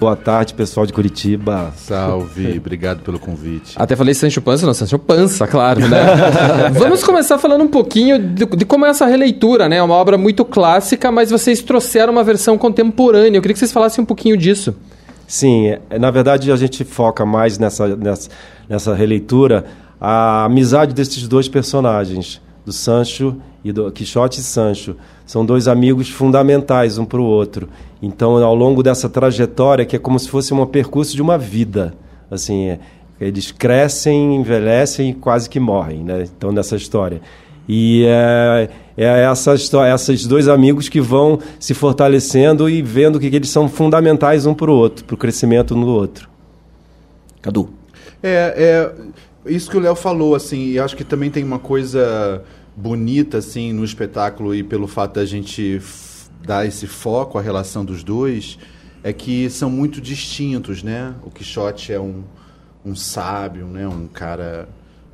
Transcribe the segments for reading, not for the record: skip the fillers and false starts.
boa tarde, pessoal de Curitiba. Salve, obrigado pelo convite. Até falei Sancho Panza, não, Sancho Panza, claro, né? Vamos começar falando um pouquinho de como é essa releitura, né? É uma obra muito clássica, mas vocês trouxeram uma versão contemporânea. Eu queria que vocês falassem um pouquinho disso. Sim, na verdade a gente foca mais nessa releitura a amizade desses dois personagens, do Sancho e do Quixote e Sancho. São dois amigos fundamentais um para o outro. Então, ao longo dessa trajetória, que é como se fosse um percurso de uma vida, assim, eles crescem, envelhecem e quase que morrem, né? Então, nessa história. E essa história, esses dois amigos que vão se fortalecendo e vendo que eles são fundamentais um para o outro, para o crescimento um do outro. Cadu. Isso que o Léo falou, assim, e acho que também tem uma coisa bonita, assim, no espetáculo, e pelo fato da gente dar esse foco à relação dos dois, é que são muito distintos, né? O Quixote é um sábio, né? Um cara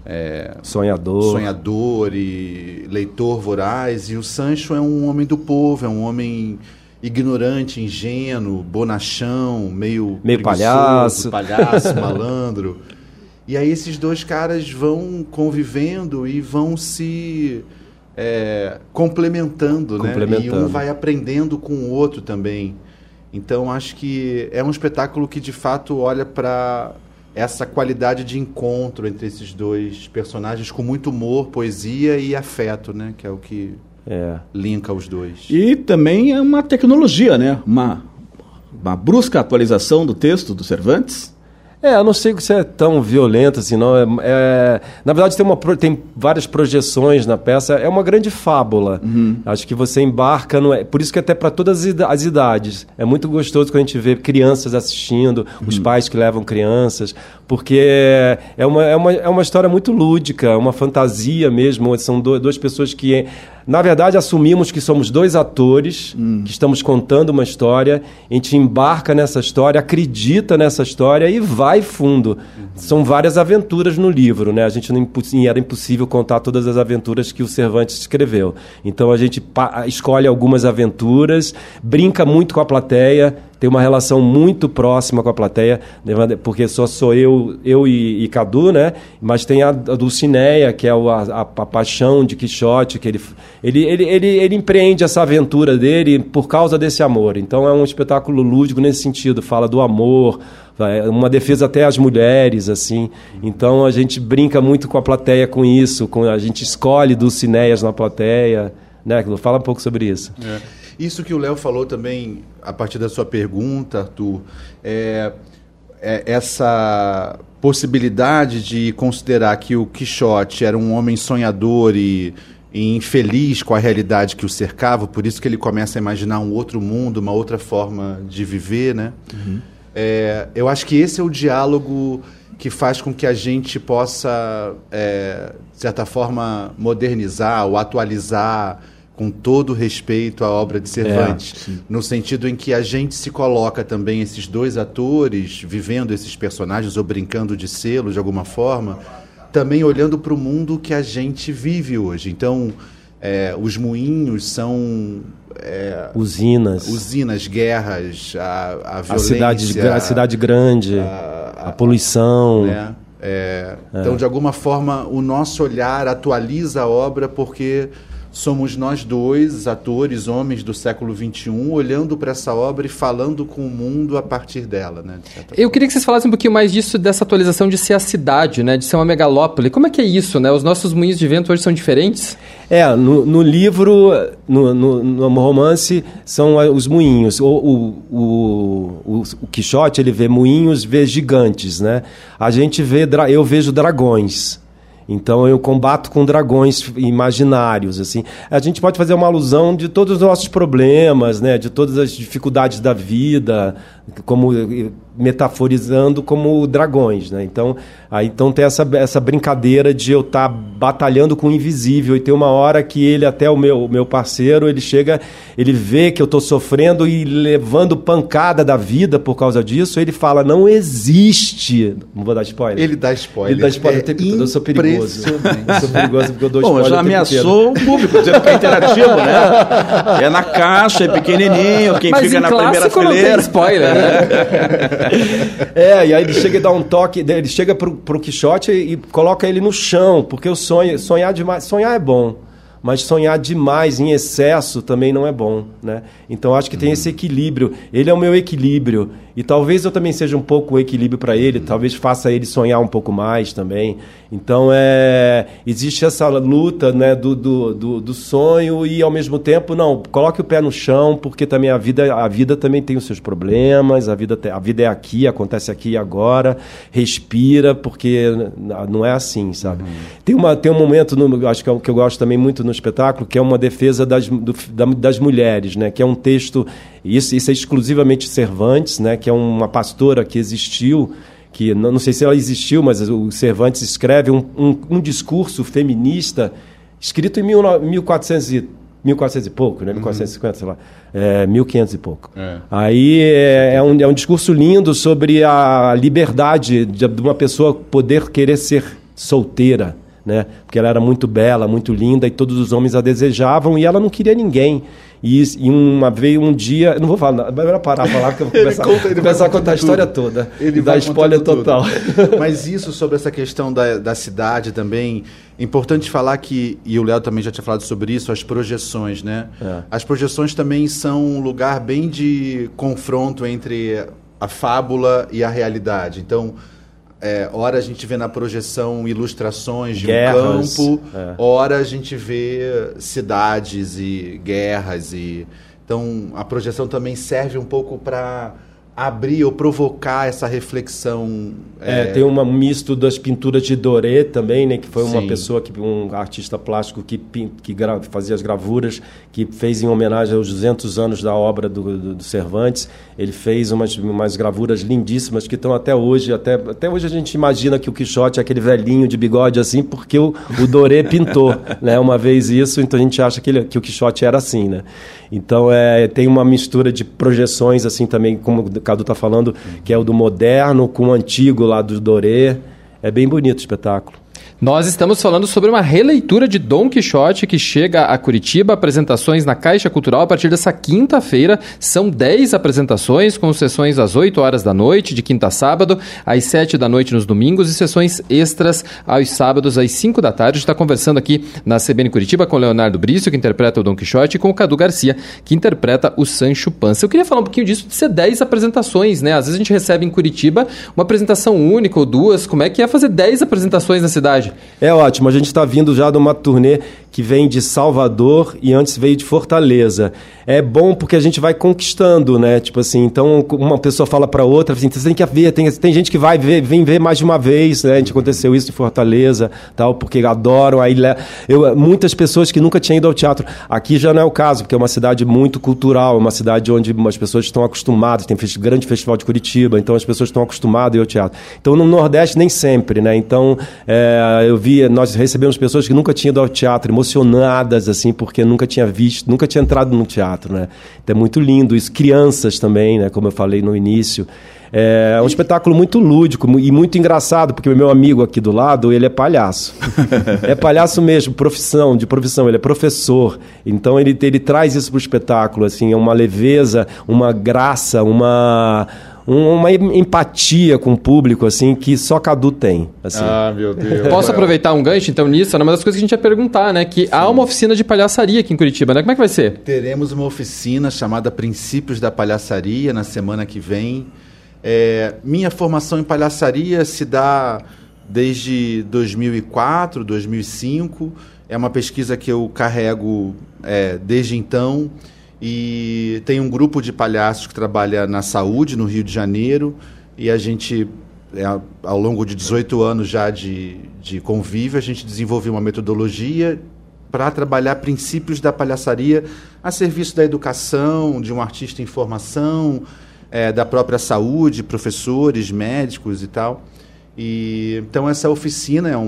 sonhador e leitor voraz, e o Sancho é um homem do povo, é um homem ignorante, ingênuo, bonachão, meio palhaço, malandro. E aí esses dois caras vão convivendo e vão se complementando, né? E um vai aprendendo com o outro também. Então, acho que é um espetáculo que, de fato, olha para essa qualidade de encontro entre esses dois personagens com muito humor, poesia e afeto, né? Que é o que linka os dois. E também é uma tecnologia, né? Uma brusca atualização do texto do Cervantes. Eu não sei se é tão violento assim, não. Na verdade, tem várias projeções na peça. É uma grande fábula. Uhum. Acho que você embarca... Por isso que até para todas as idades. É muito gostoso quando a gente vê crianças assistindo, os pais que levam crianças, porque é uma história muito lúdica, uma fantasia mesmo. São duas pessoas que... Na verdade, assumimos que somos dois atores, que estamos contando uma história, a gente embarca nessa história, acredita nessa história e vai fundo. São várias aventuras no livro, né? A gente era impossível contar todas as aventuras que o Cervantes escreveu. Então a gente escolhe algumas aventuras, brinca muito com a plateia, tem uma relação muito próxima com a plateia, porque só sou eu e Cadu, né? Mas tem a Dulcineia, que é a paixão de Quixote, que ele empreende essa aventura dele por causa desse amor. Então é um espetáculo lúdico nesse sentido, fala do amor, uma defesa até às mulheres, assim. Então a gente brinca muito com a plateia com isso, a gente escolhe Dulcineias na plateia, né? Fala um pouco sobre isso. Isso que o Léo falou também, a partir da sua pergunta, Arthur, essa possibilidade de considerar que o Quixote era um homem sonhador e infeliz com a realidade que o cercava, por isso que ele começa a imaginar um outro mundo, uma outra forma de viver, né? Uhum. Eu acho que esse é o diálogo que faz com que a gente possa, de certa forma, modernizar ou atualizar com todo respeito à obra de Cervantes, no sentido em que a gente se coloca também, esses dois atores, vivendo esses personagens ou brincando de sê-los de alguma forma, também olhando para o mundo que a gente vive hoje. Então, os moinhos são... usinas, guerras, a violência... A cidade grande, a poluição... Né? Então, de alguma forma, o nosso olhar atualiza a obra porque... somos nós dois, atores, homens do século XXI, olhando para essa obra e falando com o mundo a partir dela, né? Eu queria que vocês falassem um pouquinho mais disso, dessa atualização de ser a cidade, né? De ser uma megalópole. Como é que é isso, né? Os nossos moinhos de vento hoje são diferentes? No livro, no romance, são os moinhos. O Quixote, ele vê moinhos, vê gigantes, né? Eu vejo dragões. Então eu combato com dragões imaginários, assim. A gente pode fazer uma alusão de todos os nossos problemas, né? De todas as dificuldades da vida, como metaforizando como dragões, né? Então tem essa brincadeira de eu estar batalhando com o invisível, e tem uma hora que ele, até o meu parceiro, ele chega, ele vê que eu estou sofrendo e levando pancada da vida por causa disso, ele fala, não existe... Não vou dar spoiler. Ele dá spoiler. Eu sou perigoso. perigoso. Sou perigoso porque eu dou Bom, spoiler. já ameaçou o público, dizendo que é interativo, né? É na caixa, é pequenininho, quem Mas fica em na primeira clássico não tem fileira. spoiler, né? E aí ele chega e dá um toque, ele chega pro Quixote e coloca ele no chão, porque o sonhar demais, sonhar é bom, mas sonhar demais em excesso também não é bom, né? Então acho que tem esse equilíbrio, ele é o meu equilíbrio, e talvez eu também seja um pouco o equilíbrio para ele, talvez faça ele sonhar um pouco mais também. Então existe essa luta, né, do sonho e ao mesmo tempo, não, coloque o pé no chão, porque também a vida também tem os seus problemas, a vida é aqui, acontece aqui e agora, respira, porque não é assim, sabe? Tem um momento, acho que é o que eu gosto também muito no espetáculo, que é uma defesa das mulheres, né, que é um texto, isso é exclusivamente Cervantes, né, que é uma pastora que existiu, que não sei se ela existiu, mas o Cervantes escreve um discurso feminista escrito em 1400 e pouco, né? 1450, sei lá, 1500 e pouco. Aí é um discurso lindo sobre a liberdade de uma pessoa poder querer ser solteira, né? Porque ela era muito bela, muito linda e todos os homens a desejavam e ela não queria ninguém. E um dia, não vou falar, vai parar a falar porque eu vou começar a contar a história toda. Ele dá spoiler total. Mas isso sobre essa questão da cidade também, é importante falar que, e o Léo também já tinha falado sobre isso, as projeções, né? As projeções também são um lugar bem de confronto entre a fábula e a realidade. Então, ora a gente vê na projeção ilustrações de guerras, um campo, ora a gente vê cidades e guerras. Então, a projeção também serve um pouco para abrir ou provocar essa reflexão. Tem um misto das pinturas de Doré também, né, que foi uma Sim. pessoa, um artista plástico que fazia as gravuras, que fez em homenagem aos 200 anos da obra do Cervantes. Ele fez umas gravuras lindíssimas que estão até hoje. Até hoje a gente imagina que o Quixote é aquele velhinho de bigode assim, porque o Doré pintou, né, uma vez isso, então a gente acha que o Quixote era assim, né? Então tem uma mistura de projeções assim também, como o Cadu está falando, que é o do moderno com o antigo lá do Doré. É bem bonito o espetáculo. Nós estamos falando sobre uma releitura de Dom Quixote que chega a Curitiba, apresentações na Caixa Cultural a partir dessa quinta-feira. São 10 apresentações, com sessões às 8 horas da noite, de quinta a sábado, às 7 da noite nos domingos e sessões extras aos sábados às 5 da tarde. A gente está conversando aqui na CBN Curitiba com o Leonardo Brício, que interpreta o Dom Quixote, e com o Cadu Garcia, que interpreta o Sancho Panza. Eu queria falar um pouquinho disso, de ser 10 apresentações, né? Às vezes a gente recebe em Curitiba uma apresentação única ou duas. Como é que é fazer 10 apresentações na cidade? É ótimo, a gente está vindo já de uma turnê que vem de Salvador e antes veio de Fortaleza. É bom porque a gente vai conquistando, né? Tipo assim, então uma pessoa fala para outra, assim, você tem que ver, tem gente que vem ver mais de uma vez, né? A gente aconteceu isso em Fortaleza, tal, porque adoram. Aí muitas pessoas que nunca tinham ido ao teatro. Aqui já não é o caso, porque é uma cidade muito cultural, é uma cidade onde as pessoas estão acostumadas, tem grande festival de Curitiba, então as pessoas estão acostumadas a ir ao teatro. Então no Nordeste nem sempre, né? Então nós recebemos pessoas que nunca tinham ido ao teatro, emocionadas, assim, porque nunca tinha entrado no teatro, né? Então é muito lindo isso. Crianças também, né? Como eu falei no início. É um espetáculo muito lúdico e muito engraçado, porque o meu amigo aqui do lado, ele é palhaço. É palhaço mesmo, de profissão, ele é professor. Então ele traz isso para o espetáculo, assim, uma leveza, uma graça, uma empatia com o público, assim, que só Cadu tem. Assim. Ah, meu Deus. Posso aproveitar um gancho, então, nisso? Era uma das coisas que a gente ia perguntar, né? Que há uma oficina de palhaçaria aqui em Curitiba, né? Como é que vai ser? Teremos uma oficina chamada Princípios da Palhaçaria na semana que vem. Minha formação em palhaçaria se dá desde 2004, 2005. É uma pesquisa que eu carrego desde então. E tem um grupo de palhaços que trabalha na saúde, no Rio de Janeiro, e a gente, ao longo de 18 anos já de convívio, a gente desenvolveu uma metodologia para trabalhar princípios da palhaçaria a serviço da educação, de um artista em formação, da própria saúde, professores, médicos e tal. Então essa oficina é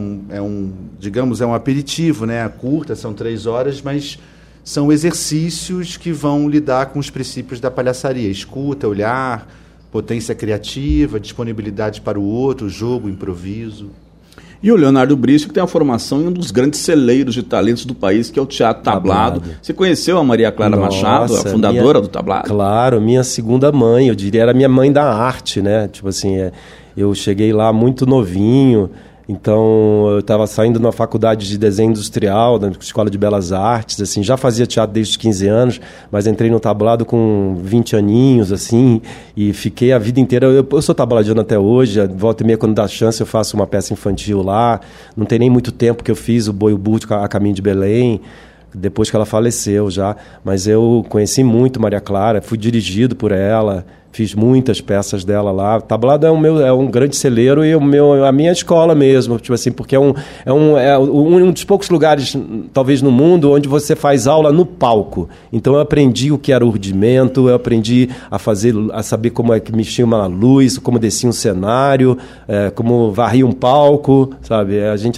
um aperitivo, né? Curta, são 3 horas, mas são exercícios que vão lidar com os princípios da palhaçaria. Escuta, olhar, potência criativa, disponibilidade para o outro, jogo, improviso. E o Leonardo Brício, que tem a formação em um dos grandes celeiros de talentos do país, que é o Teatro Tablado. Você conheceu a Maria Clara Machado, a fundadora do Tablado? Claro, minha segunda mãe, eu diria, era minha mãe da arte, né? Tipo assim, eu cheguei lá muito novinho, então eu estava saindo na faculdade de desenho industrial, na Escola de Belas Artes, assim, já fazia teatro desde os 15 anos, mas entrei no Tablado com 20 aninhos, assim, e fiquei a vida inteira. Eu sou tabladiano até hoje, volta e meia, quando dá chance, eu faço uma peça infantil lá. Não tem nem muito tempo que eu fiz o Boi o Burro a Caminho de Belém, depois que ela faleceu já, mas eu conheci muito Maria Clara, fui dirigido por ela, fiz muitas peças dela lá. Tablado é um grande celeiro e a minha escola mesmo, tipo assim, porque é um dos poucos lugares, talvez no mundo, onde você faz aula no palco. Então eu aprendi o que era o rudimento, eu aprendi a saber como é que mexia uma luz, como descia um cenário, como varria um palco, sabe? A gente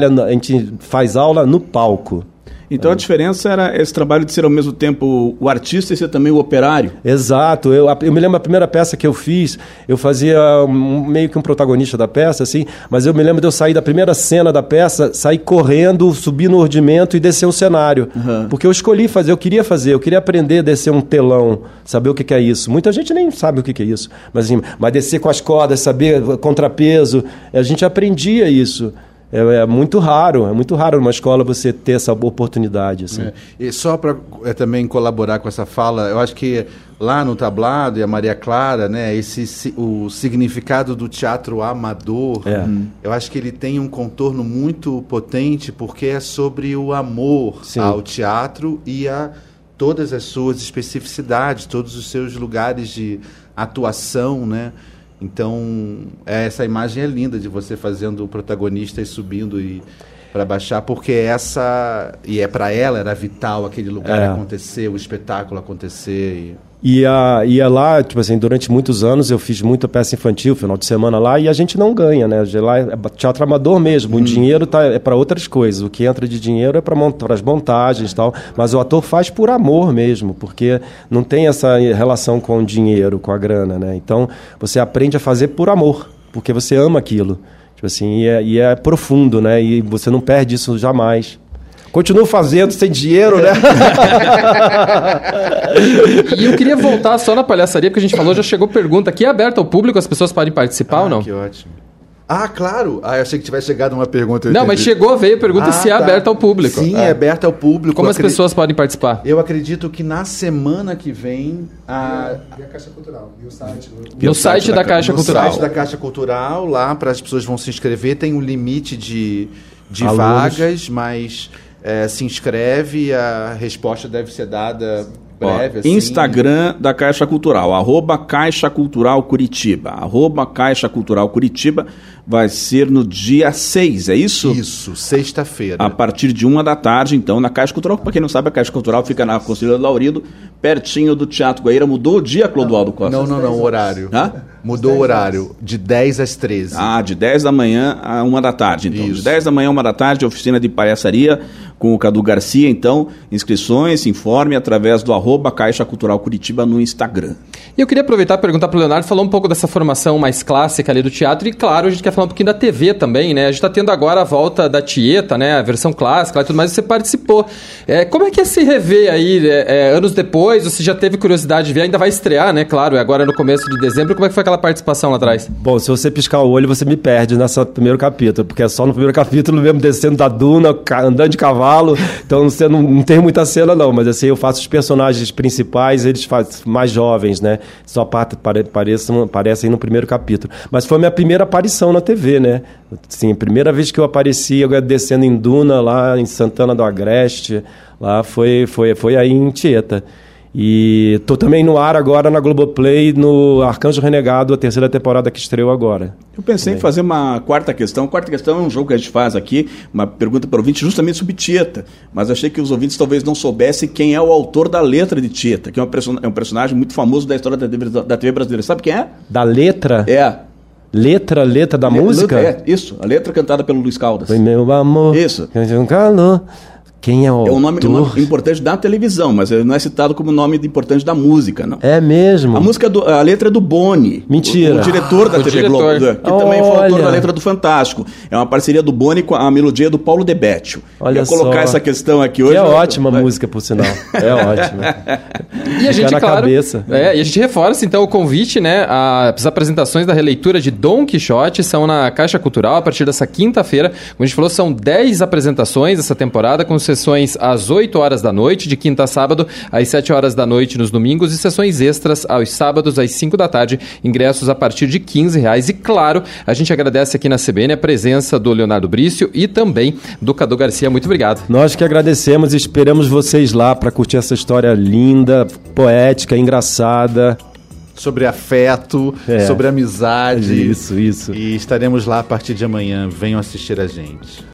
faz aula no palco. Então a diferença era esse trabalho de ser ao mesmo tempo o artista e ser também o operário. Exato. Eu me lembro a primeira peça que eu fiz, eu fazia meio que um protagonista da peça, assim, mas eu me lembro de eu sair da primeira cena da peça, sair correndo, subir no ordimento e descer um cenário. Uhum. Porque eu escolhi fazer, eu queria aprender a descer um telão, saber o que é isso. Muita gente nem sabe o que é isso, mas descer com as cordas, saber contrapeso, a gente aprendia isso. É muito raro numa escola você ter essa oportunidade. Assim. E só para também colaborar com essa fala, eu acho que lá no Tablado e a Maria Clara, né, o significado do teatro amador, eu acho que ele tem um contorno muito potente, porque é sobre o amor ao teatro e a todas as suas especificidades, todos os seus lugares de atuação, né? Então, essa imagem é linda de você fazendo o protagonista e subindo para baixar, porque para ela era vital aquele lugar acontecer, o espetáculo acontecer. E lá, tipo assim, durante muitos anos eu fiz muita peça infantil, final de semana lá, e a gente não ganha, né? Lá é teatro amador mesmo, o dinheiro é para outras coisas, o que entra de dinheiro é para as montagens e tal, mas o ator faz por amor mesmo, porque não tem essa relação com o dinheiro, com a grana, né? Então você aprende a fazer por amor, porque você ama aquilo, tipo assim, e é profundo, né? E você não perde isso jamais. Continuo fazendo sem dinheiro, né? E eu queria voltar só na palhaçaria, porque a gente falou, já chegou pergunta. Aqui é aberto ao público, as pessoas podem participar ou não? Que ótimo. Ah, claro! Eu achei que tivesse chegado uma pergunta. Não, mas veio a pergunta se é aberto ao público. Sim, é aberto ao público. Como as pessoas podem participar? Eu acredito que na semana que vem... Via Caixa Cultural, via o site. No site da Caixa Cultural. No site da Caixa Cultural, lá para as pessoas vão se inscrever, tem um limite de vagas, mas... se inscreve, a resposta deve ser dada breve. Assim. Instagram da Caixa Cultural, @Caixa Cultural Curitiba. @Caixa Cultural Curitiba vai ser no dia 6, é isso? Isso, sexta-feira. A partir de 1h, então, na Caixa Cultural. Para quem não sabe, a Caixa Cultural fica na Conselheiro Laurido, pertinho do Teatro Guaíra. Mudou o dia, Clodoaldo Costa? Não, o horário. Mudou o horário, de 10 às 13. De 10 da manhã a 1h, então. Isso. De 10 da manhã a 1h, oficina de palhaçaria com o Cadu Garcia, então, inscrições, se informe através do @Caixa Cultural Curitiba no Instagram. E eu queria aproveitar e perguntar para o Leonardo, falar um pouco dessa formação mais clássica ali do teatro, e claro, a gente quer falar um pouquinho da TV também, né? A gente está tendo agora a volta da Tieta, né? A versão clássica e tudo mais, você participou. Como é que é se rever aí, anos depois, você já teve curiosidade de ver, ainda vai estrear, né? Claro, agora no começo de dezembro, como é que foi aquela participação lá atrás? Bom, se você piscar o olho, você me perde nesse primeiro capítulo, porque é só no primeiro capítulo mesmo, descendo da duna, andando de cavalo, então você não tem muita cena não, mas assim, eu faço os personagens principais, eles fazem mais jovens, né? Só aparecem no primeiro capítulo. Mas foi a minha primeira aparição na TV, né? Assim, a primeira vez que eu apareci, eu descendo em duna, lá em Santana do Agreste, lá foi aí em Tieta. E tô também no ar agora na Globoplay, no Arcanjo Renegado, a terceira temporada que estreou agora. Eu pensei em fazer uma quarta questão. Quarta questão é um jogo que a gente faz aqui, uma pergunta para o ouvinte justamente sobre Tieta. Mas achei que os ouvintes talvez não soubessem quem é o autor da letra de Tieta, que é um personagem muito famoso da história da TV brasileira. Sabe quem é? Da letra? É. Letra da música? Isso. A letra cantada pelo Luiz Caldas. Foi meu amor. Isso. Um calor. Quem é o É um nome autor? importante da televisão, mas ele não é citado como nome importante da música, não. É mesmo? A letra é do Boni. Mentira. O diretor da O TV diretor. Globo, que também foi autor Olha. da letra do Fantástico. É uma parceria do Boni com a melodia do Paulo Debetio. Olha Ia colocar só. essa questão aqui Que hoje. é ótima música, por sinal. É ótima. E a gente, na claro, cabeça. e a gente reforça então o convite, né? As apresentações da releitura de Dom Quixote são na Caixa Cultural a partir dessa quinta-feira. Como a gente falou, são 10 apresentações essa temporada, com sessões às 8 horas da noite, de quinta a sábado, às 7 horas da noite nos domingos, e sessões extras aos sábados, às 5 da tarde, ingressos a partir de R$15. E claro, a gente agradece aqui na CBN a presença do Leonardo Brício e também do Cadu Garcia. Muito obrigado. Nós que agradecemos e esperamos vocês lá para curtir essa história linda, poética, engraçada. Sobre afeto, sobre amizade. Isso. E estaremos lá a partir de amanhã. Venham assistir a gente.